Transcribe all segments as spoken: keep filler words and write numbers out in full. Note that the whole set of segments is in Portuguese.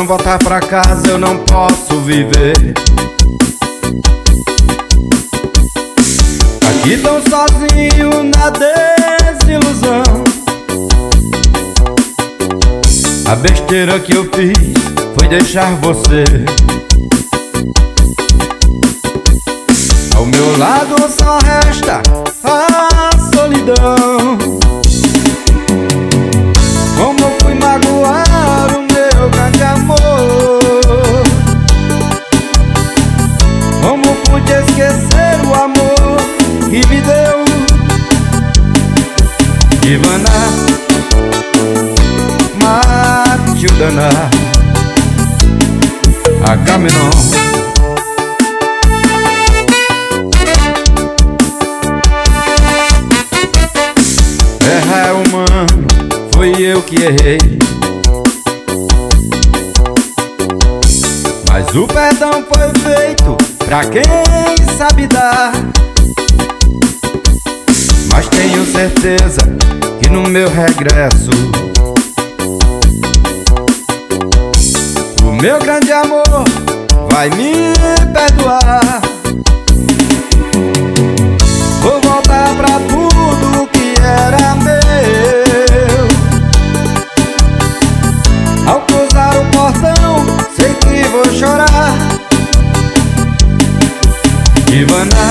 não voltar pra casa eu não posso viver. Aqui tão sozinho na desilusão. A besteira que eu fiz foi deixar você. Ao meu lado só resta a solidão. Como eu fui magoar o meu grande amor. Como pude esquecer o amor que me deu. Ivana, Matildana, Agamenon. Errar é humano, foi eu que errei. Mas o perdão foi feito pra quem sabe dar. Mas tenho certeza que no meu regresso o meu grande amor vai me perdoar. Vou voltar pra tudo que era meu. Ao cruzar o portão, sei que vou chorar. Ivana,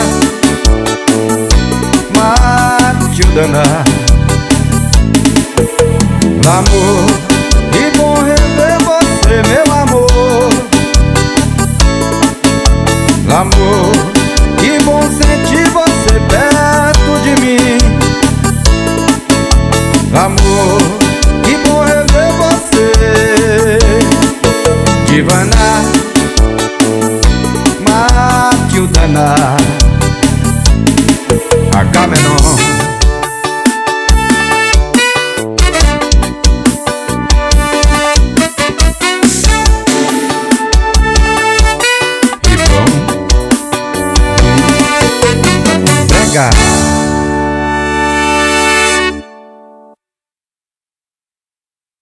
Matildana, amor, que bom rever você, meu amor. Amor, que bom sentir você perto de mim. Amor, que bom rever você. Ivana, Matildana, Agamenon.